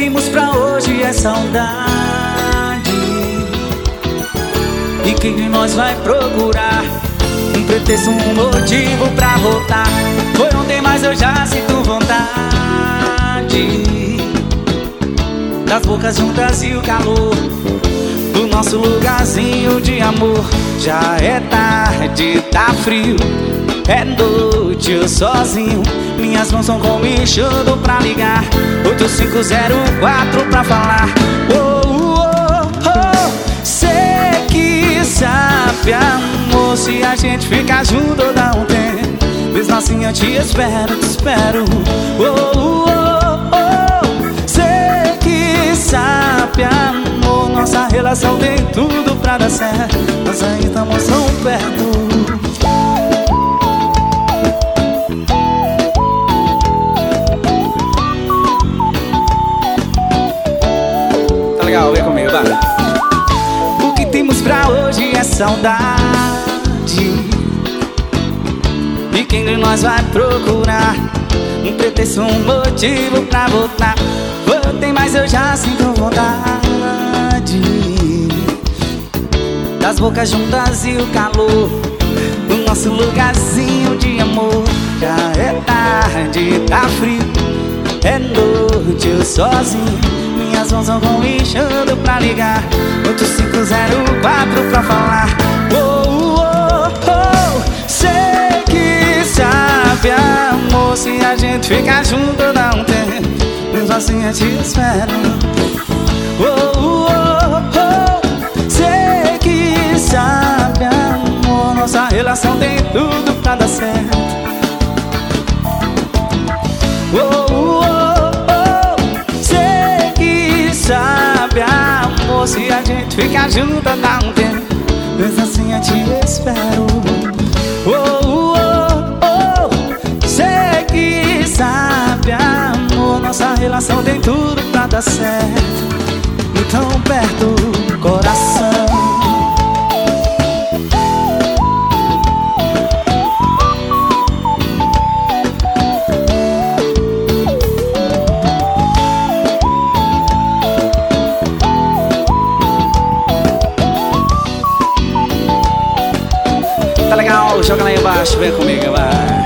temos pra hoje é saudade. E quem de nós vai procurar um pretexto, um motivo pra voltar? Foi ontem, mas eu já sinto vontade das bocas juntas e o calor do nosso lugarzinho de amor. Já é tarde, tá frio, é noite, eu sozinho. Minhas mãos são como enxuto pra ligar 8504 pra falar. Oh, oh, oh. Cê que sabe, amor, se a gente ficar junto dá um tempo. Mesmo assim eu te espero, te espero. Oh, oh, oh. Cê que sabe, amor, nossa relação tem tudo pra dar certo. Nós ainda estamos tão perto. Legal, vem comigo, vai. O que temos pra hoje é saudade. E quem de nós vai procurar um pretexto, um motivo pra voltar? Voltei, mas eu já sinto vontade das bocas juntas e o calor do nosso lugarzinho de amor. Já é tarde, tá frio, é noite, eu sozinho. Minhas mãos vão enxuto pra ligar 8504 pra falar. Oh, oh, oh. Cê que sabe, amor, se a gente ficar junto dá um tempo. Mesmo assim eu te espero. Oh, oh, oh. Cê que sabe, amor, nossa relação tem tudo pra dar certo. Oh, oh, oh. Cê que sabe, amor, se a gente ficar junto dá um tempo. Mesmo assim eu te espero. Oh, oh, oh. Cê que sabe, amor, nossa relação tem tudo pra dar certo. Tão perto, coração. Tá legal, joga lá embaixo, vem comigo, vai.